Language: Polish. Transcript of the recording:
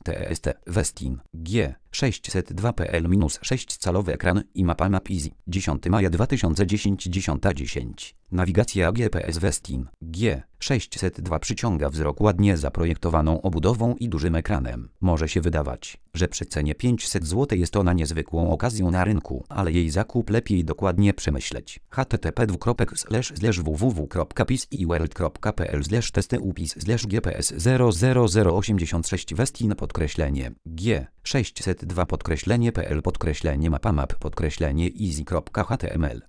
TEST Westin G602PL-6-calowy ekran i mapa Map Easy 10 maja 2010 10:10 Nawigacja GPS Westin G602 przyciąga wzrok ładnie zaprojektowaną obudową i dużym ekranem. Może się wydawać, że przy cenie 500 zł jest ona niezwykłą okazją na rynku, ale jej zakup lepiej dokładnie przemyśleć. http://www.pisiworld.pl/testy/upis/gps00086 Westin G602 mapamap Easy.html